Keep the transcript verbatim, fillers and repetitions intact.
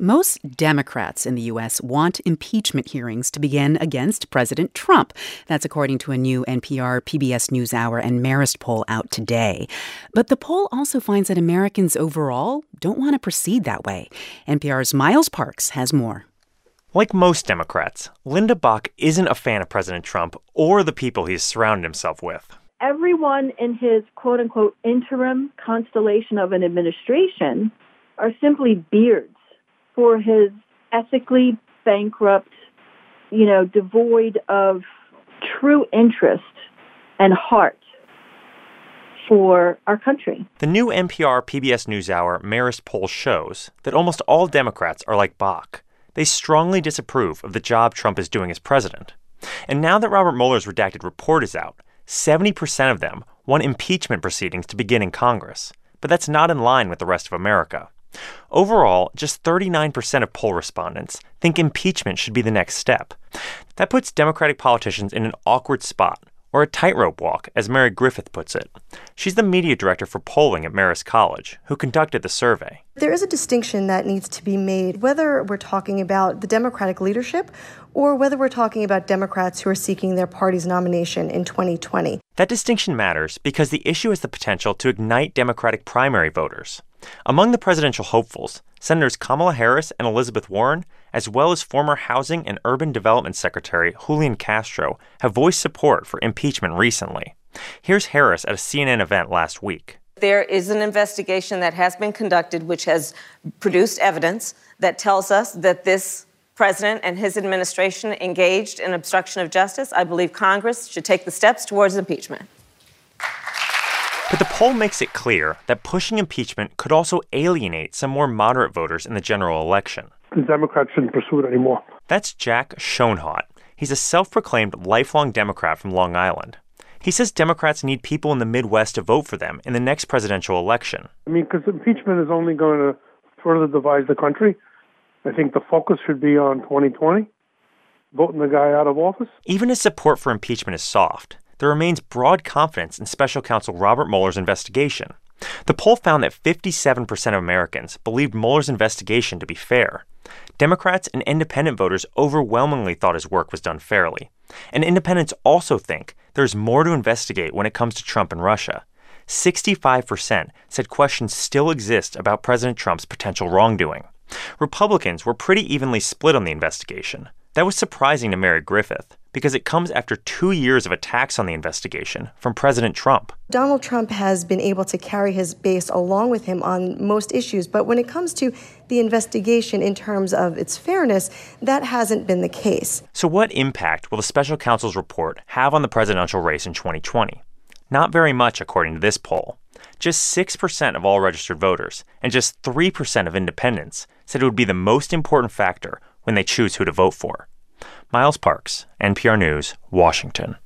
Most Democrats in the U S want impeachment hearings to begin against President Trump. That's according to a new N P R, P B S NewsHour, and Marist poll out today. But the poll also finds that Americans overall don't want to proceed that way. N P R's Miles Parks has more. Like most Democrats, Linda Bach isn't a fan of President Trump or the people he's surrounded himself with. Everyone in his quote-unquote interim constellation of an administration are simply beards for his ethically bankrupt, you know, devoid of true interest and heart for our country. The new N P R P B S NewsHour Marist poll shows that almost all Democrats are like Bach. They strongly disapprove of the job Trump is doing as president. And now that Robert Mueller's redacted report is out, seventy percent of them want impeachment proceedings to begin in Congress. But that's not in line with the rest of America. Overall, just thirty-nine percent of poll respondents think impeachment should be the next step. That puts Democratic politicians in an awkward spot, or a tightrope walk, as Mary Griffith puts it. She's the media director for polling at Marist College, who conducted the survey. There is a distinction that needs to be made, whether we're talking about the Democratic leadership or whether we're talking about Democrats who are seeking their party's nomination in twenty twenty. That distinction matters because the issue has the potential to ignite Democratic primary voters. Among the presidential hopefuls, Senators Kamala Harris and Elizabeth Warren, as well as former Housing and Urban Development Secretary Julian Castro, have voiced support for impeachment recently. Here's Harris at a C N N event last week. There is an investigation that has been conducted which has produced evidence that tells us that this president and his administration engaged in obstruction of justice. I believe Congress should take the steps towards impeachment. But the poll makes it clear that pushing impeachment could also alienate some more moderate voters in the general election. The Democrats shouldn't pursue it anymore. That's Jack Schoenhaut. He's a self-proclaimed lifelong Democrat from Long Island. He says Democrats need people in the Midwest to vote for them in the next presidential election. I mean, because impeachment is only going to further divide the country. I think the focus should be on twenty twenty, voting the guy out of office. Even as support for impeachment is soft, there remains broad confidence in Special Counsel Robert Mueller's investigation. The poll found that fifty-seven percent of Americans believed Mueller's investigation to be fair. Democrats and independent voters overwhelmingly thought his work was done fairly. And independents also think there's more to investigate when it comes to Trump and Russia. sixty-five percent said questions still exist about President Trump's potential wrongdoing. Republicans were pretty evenly split on the investigation. That was surprising to Mary Griffith, because it comes after two years of attacks on the investigation from President Trump. Donald Trump has been able to carry his base along with him on most issues, but when it comes to the investigation in terms of its fairness, that hasn't been the case. So what impact will the special counsel's report have on the presidential race in twenty twenty? Not very much, according to this poll. Just six percent of all registered voters and just three percent of independents said it would be the most important factor when they choose who to vote for. Miles Parks, N P R News, Washington.